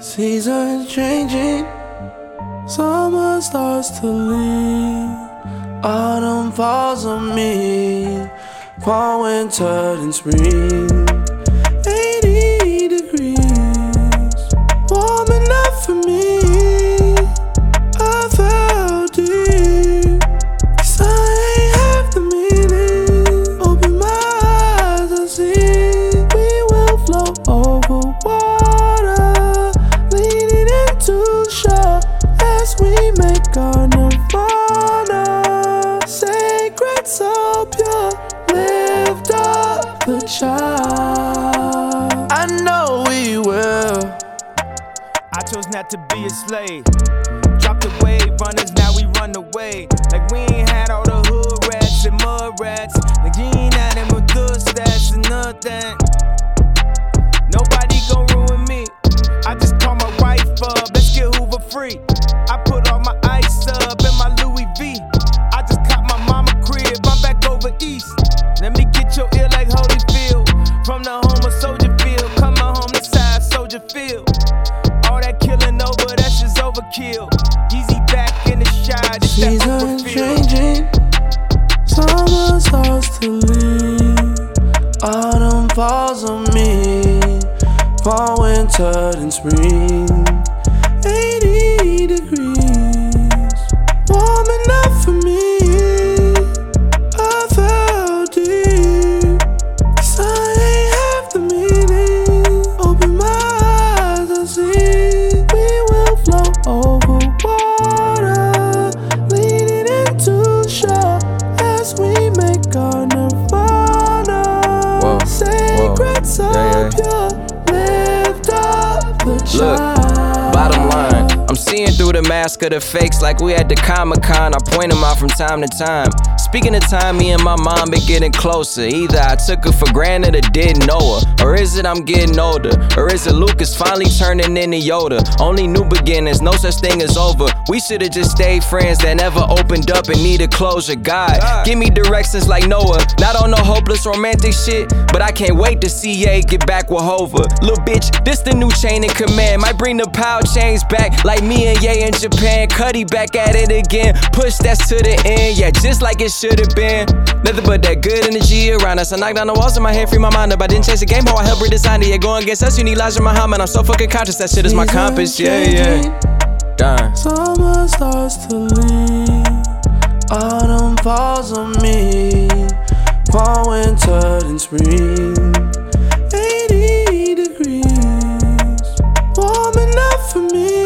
Seasons changing, summer starts to leave, autumn falls on me, fall, winter, and spring. 80 degrees, warm enough for me. I fell deep, 'cause I ain't half the meaning. Open my eyes and see we will float over water, leaning into shore as we make our nirvana. Sacred, so pure, lift up the child. I know we will. I chose not to be a slave. Dropped the wave runners, now we run away. Like we ain't had all the hood rats and mud rats. Like you ain't had them with good stats and nothing. Nobody gon' ruin me. I just call my wife up, let's get Hoover free. I put all my ice up in my Louis V. I just caught my mama crib, I'm back over east. Let me get your ear like Holyfield. From the home of Soldier Field, coming home to side Soldier Field. All that killing over, that's just overkill. Yeezy back in the shot, it's that Seasons overfield. changing, summer starts to leave, autumn falls on me, fall, winter, and spring. 80 degrees, warm enough for me. I fell deep, 'cause I ain't half the meaning. Open my eyes and see we will float over water, leaning into shore as we make our nirvana. Whoa, Sacred, so yeah. pure, lift up the child. Bottom line, I'm seeing through the mask of the fakes like we at the Comic-Con. I point them out from time to time. Speaking of time, me and my mom been getting closer. Either I took her for granted or didn't know her. Or is it I'm getting older? Or is it Lucas finally turning into Yoda? Only new beginnings, no such thing as over. We should've just stayed friends that never opened up and needed closure. God, give me directions like Noah. Not on no hopeless romantic shit, but I can't wait to see Ye get back with Hova. Lil' bitch, this the new chain in command. Might bring the power chains back like me and Ye in Japan. Cuddy back at it again. Push that's to the end, yeah, just like it should've been. Nothing but that good energy around us. I knocked down the walls in my head, free my mind up. I didn't chase the game, how I helped redesign it. Yeah, going against us, you need Elijah Muhammad. I'm so fucking conscious, that shit is my compass, yeah. Done. Summer starts to leave, autumn falls on me, fall, winter, and spring. 80 degrees, warm enough for me.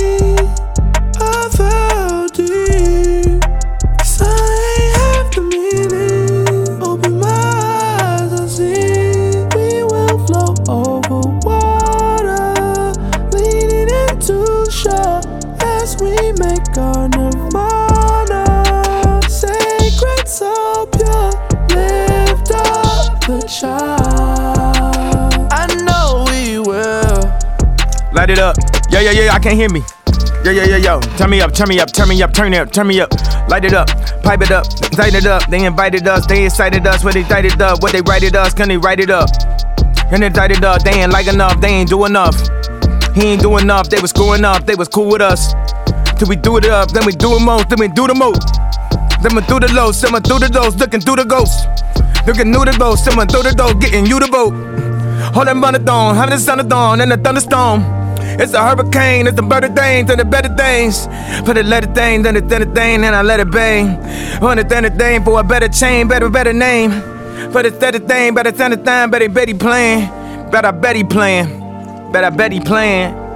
I fell deep, 'cause I ain't half the meaning. Open my eyes and see we will float over water, leaning into shore as we make our nirvana. Sacred, so pure, lift up the child. I know we will. Light it up. Yeah, I can't hear me. Yo. Turn me up. Turn it up. Light it up. Pipe it up. Light it up. They invited us. They excited us. What they light it up. What they write it us. Can they write it up? And they light it up. They ain't like enough. They ain't do enough. He ain't do enough. They was screwing up. They was cool with us. Till we do it up. Then we do it most. Then we do the most. Then we through the lows. Someone through the doors. Looking through the ghosts. Looking through the doors. Someone through the doors. Getting you the vote. Hold them on the throne. Having the sun of dawn and the thunderstorm. It's a hurricane, it's the better things and the better things. For the letter thing, then the thing, and I let it bang. On the thing for a better chain, better name. For the steady thing, better thing, better Betty playing. Bet I bet he playing.